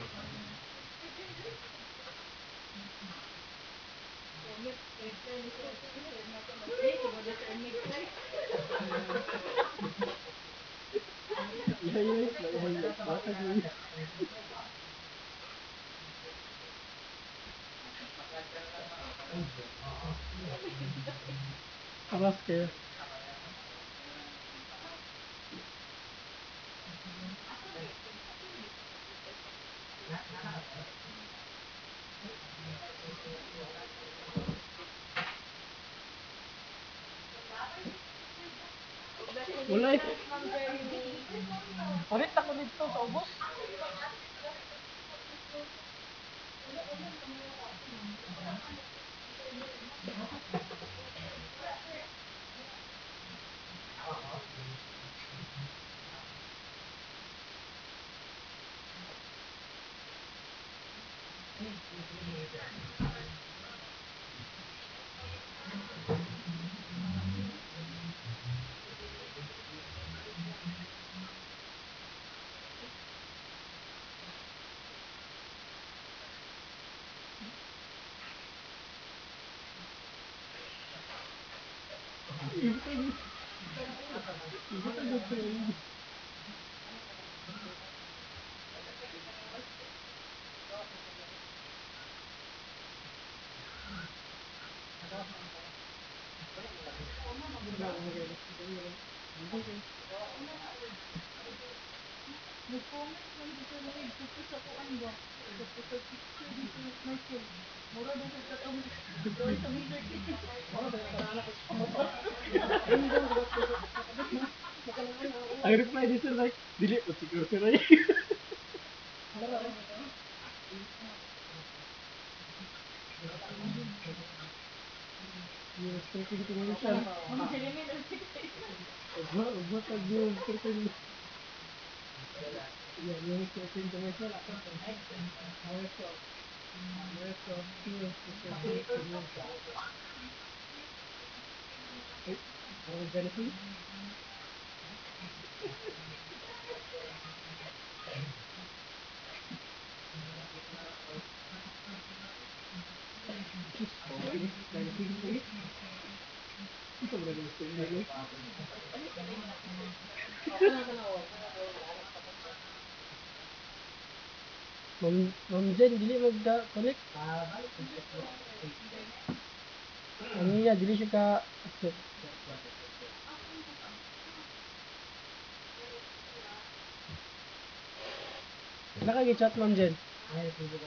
Alas kayo. Wala eh. Ulit ako dito sa ubos. Ang reply dito like, dili po siguro si Ray. Yung striking commission. Ubot ang yung striking. Yung striking commission. Resto. Ang ganito. Ito ba yung striking? Ma'am Jen, dili magka-connect. Ang iya, dili siya ka-accept. Nakagi-chat, Ma'am Jen.